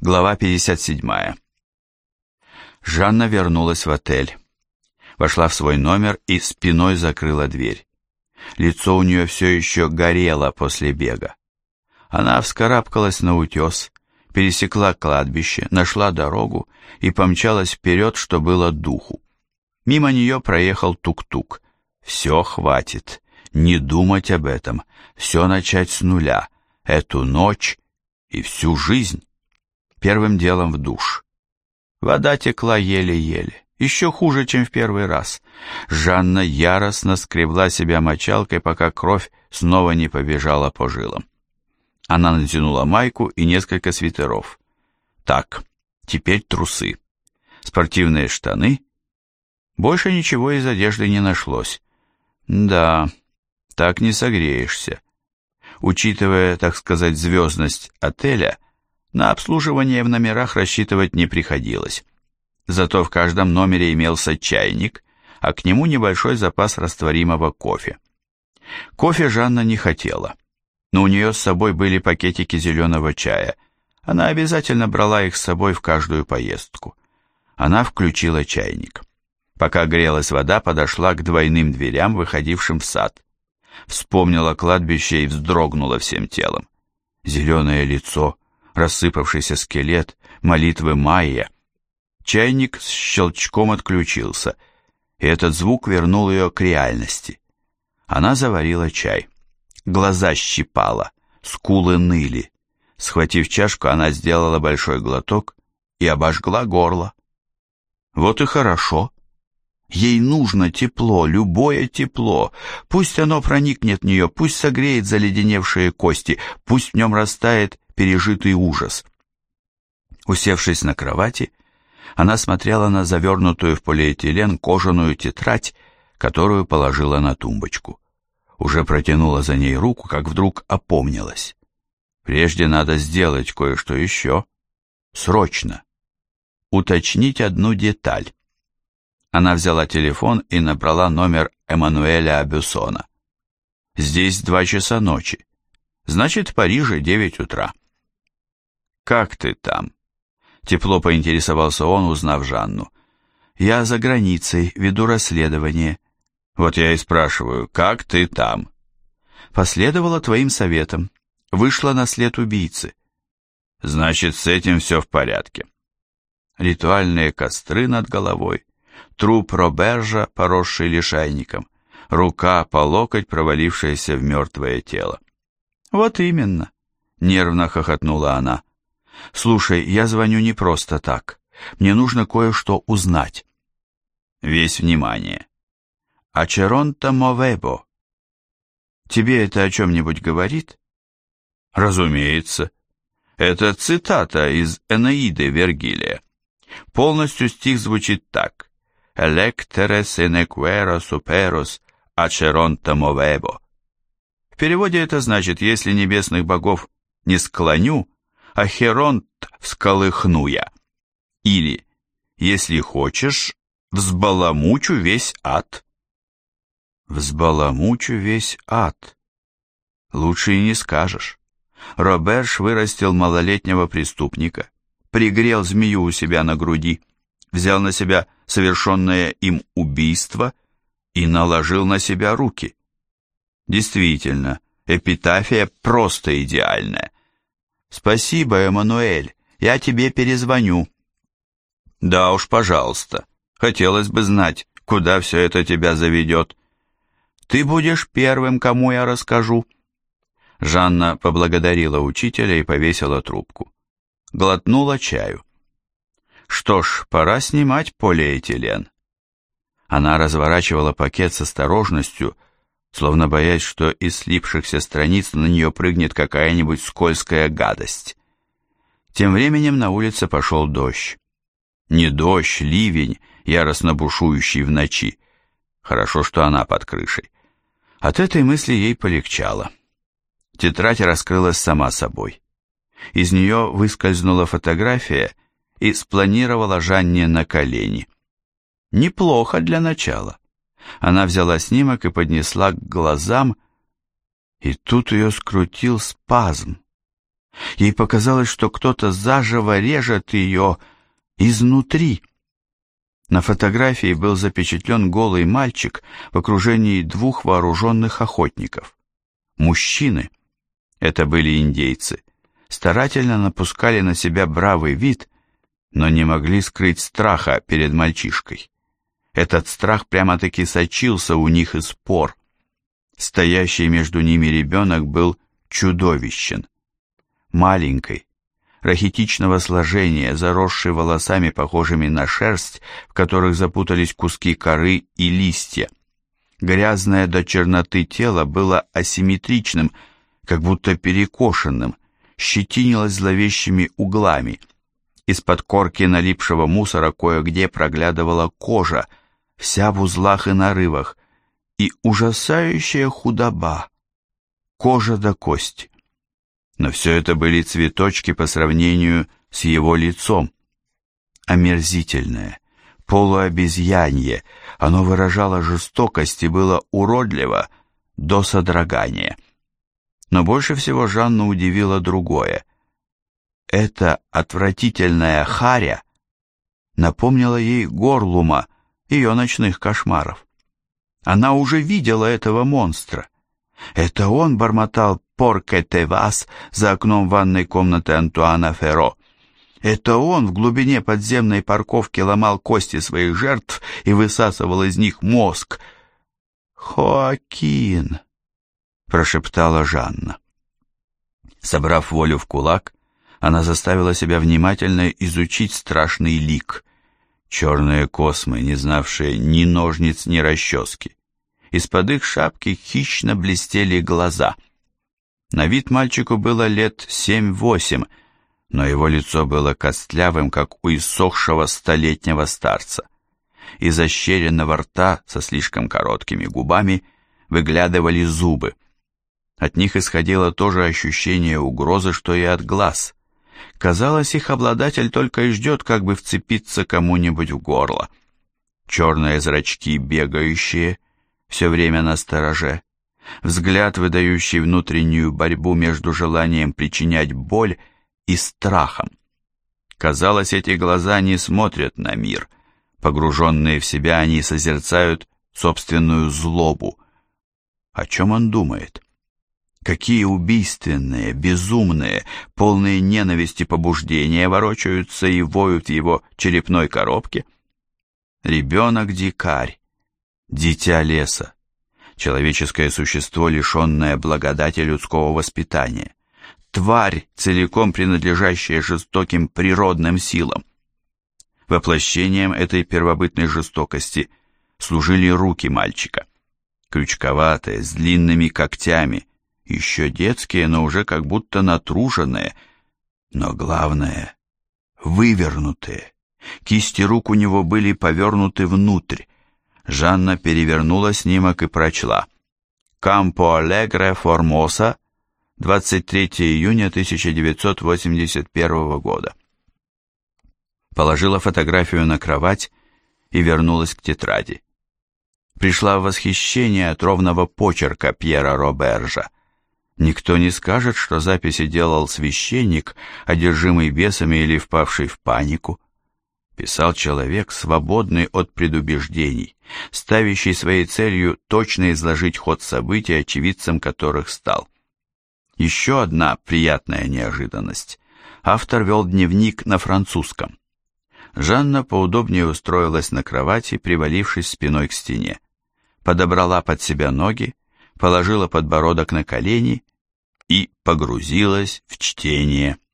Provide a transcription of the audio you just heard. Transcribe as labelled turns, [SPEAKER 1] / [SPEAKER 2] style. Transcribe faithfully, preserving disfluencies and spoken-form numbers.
[SPEAKER 1] Глава пятьдесят седьмая. Жанна вернулась в отель. Вошла в свой номер и спиной закрыла дверь. Лицо у нее все еще горело после бега. Она вскарабкалась на утес, пересекла кладбище, нашла дорогу и помчалась вперед, что было духу. Мимо нее проехал тук-тук. Все, хватит. Не думать об этом. Все начать с нуля. Эту ночь и всю жизнь. Первым делом в душ. Вода текла еле-еле. Еще хуже, чем в первый раз. Жанна яростно скребла себя мочалкой, пока кровь снова не побежала по жилам. Она натянула майку и несколько свитеров. Так, теперь трусы. Спортивные штаны. Больше ничего из одежды не нашлось. Да, так не согреешься. Учитывая, так сказать, звездность отеля, на обслуживание в номерах рассчитывать не приходилось. Зато в каждом номере имелся чайник, а к нему небольшой запас растворимого кофе. Кофе Жанна не хотела, но у нее с собой были пакетики зеленого чая. Она обязательно брала их с собой в каждую поездку. Она включила чайник. Пока грелась вода, подошла к двойным дверям, выходившим в сад. Вспомнила кладбище и вздрогнула всем телом. Зеленое лицо, рассыпавшийся скелет, молитвы майя. Чайник с щелчком отключился, и этот звук вернул ее к реальности. Она заварила чай. Глаза щипала, скулы ныли. Схватив чашку, она сделала большой глоток и обожгла горло. Вот и хорошо. Ей нужно тепло, любое тепло. Пусть оно проникнет в нее, пусть согреет заледеневшие кости, пусть в нем растает пережитый ужас. Усевшись на кровати, она смотрела на завернутую в полиэтилен кожаную тетрадь, которую положила на тумбочку. Уже протянула за ней руку, как вдруг опомнилась. Прежде надо сделать кое-что еще. Срочно. Уточнить одну деталь. Она взяла телефон и набрала номер Эммануэля Бюссона. Здесь два часа ночи. Значит, в Париже девять утра. «Как ты там?» Тепло поинтересовался он, узнав Жанну. «Я за границей, веду расследование». «Вот я и спрашиваю, как ты там?» «Последовала твоим советам. Вышла на след убийцы». «Значит, с этим все в порядке». Ритуальные костры над головой, труп Робержа, поросший лишайником, рука по локоть, провалившаяся в мертвое тело. «Вот именно», — нервно хохотнула она. «Слушай, я звоню не просто так. Мне нужно кое-что узнать». Весь внимание. «Ачеронта мовебо». Тебе это о чем-нибудь говорит? Разумеется. Это цитата из Энеиды Вергилия. Полностью стих звучит так. «Electere sine quaera superos acheronta movebo». В переводе это значит «если небесных богов не склоню, а Херонт всколыхну я». Или «если хочешь, взбаламучу весь ад». Взбаламучу весь ад. Лучше и не скажешь. Роберж вырастил малолетнего преступника, пригрел змею у себя на груди, взял на себя совершенное им убийство и наложил на себя руки. Действительно, эпитафия просто идеальная. «Спасибо, Эммануэль, я тебе перезвоню». «Да уж, пожалуйста, хотелось бы знать, куда все это тебя заведет». «Ты будешь первым, кому я расскажу». Жанна поблагодарила учителя и повесила трубку. Глотнула чаю. Что ж, пора снимать полиэтилен. Она разворачивала пакет с осторожностью, словно боясь, что из слипшихся страниц на нее прыгнет какая-нибудь скользкая гадость. Тем временем на улице пошел дождь. Не дождь, ливень, яростно бушующий в ночи. Хорошо, что она под крышей. От этой мысли ей полегчало. Тетрадь раскрылась сама собой. Из нее выскользнула фотография и спланировала Жанне на колени. Неплохо для начала. Она взяла снимок и поднесла к глазам, и тут ее скрутил спазм. Ей показалось, что кто-то заживо режет ее изнутри. На фотографии был запечатлен голый мальчик в окружении двух вооруженных охотников. Мужчины, это были индейцы, старательно напускали на себя бравый вид, но не могли скрыть страха перед мальчишкой. Этот страх прямо-таки сочился у них из пор. Стоящий между ними ребенок был чудовищен. Маленький, рахитичного сложения, заросший волосами, похожими на шерсть, в которых запутались куски коры и листья. Грязное до черноты тело было асимметричным, как будто перекошенным, щетинилось зловещими углами. Из-под корки налипшего мусора кое-где проглядывала кожа, вся в узлах и нарывах, и ужасающая худоба, кожа до кости. Но все это были цветочки по сравнению с его лицом. Омерзительное, полуобезьянье, оно выражало жестокость и было уродливо до содрогания. Но больше всего Жанну удивило другое. Эта отвратительная харя напомнила ей Горлума, ее ночных кошмаров. Она уже видела этого монстра. Это он бормотал «Порке те вас» за окном ванной комнаты Антуана Ферро. Это он в глубине подземной парковки ломал кости своих жертв и высасывал из них мозг. «Хоакин», — прошептала Жанна. Собрав волю в кулак, она заставила себя внимательно изучить страшный лик. Черные космы, не знавшие ни ножниц, ни расчески. Из-под их шапки хищно блестели глаза. На вид мальчику было лет семь-восемь, но его лицо было костлявым, как у иссохшего столетнего старца. Из ощеренного рта со слишком короткими губами выглядывали зубы. От них исходило то же ощущение угрозы, что и от глаз. Казалось, их обладатель только и ждет, как бы вцепиться кому-нибудь в горло. Черные зрачки, бегающие, все время настороже, взгляд, выдающий внутреннюю борьбу между желанием причинять боль и страхом. Казалось, эти глаза не смотрят на мир. Погруженные в себя, они созерцают собственную злобу. О чем он думает? Какие убийственные, безумные, полные ненависти побуждения ворочаются и воют в его черепной коробке? Ребенок-дикарь, дитя леса, человеческое существо, лишенное благодати людского воспитания, тварь, целиком принадлежащая жестоким природным силам. Воплощением этой первобытной жестокости служили руки мальчика, крючковатые, с длинными когтями, еще детские, но уже как будто натруженные, но главное — вывернутые. Кисти рук у него были повернуты внутрь. Жанна перевернула снимок и прочла: «Кампо Алегре, Формоса, двадцать третьего июня тысяча девятьсот восемьдесят первого года». Положила фотографию на кровать и вернулась к тетради. Пришла в восхищение от ровного почерка Пьера Робержа. Никто не скажет, что записи делал священник, одержимый бесами или впавший в панику. Писал человек, свободный от предубеждений, ставящий своей целью точно изложить ход событий, очевидцем которых стал. Еще одна приятная неожиданность. Автор вел дневник на французском. Жанна поудобнее устроилась на кровати, привалившись спиной к стене. Подобрала под себя ноги, положила подбородок на колени и погрузилась в чтение.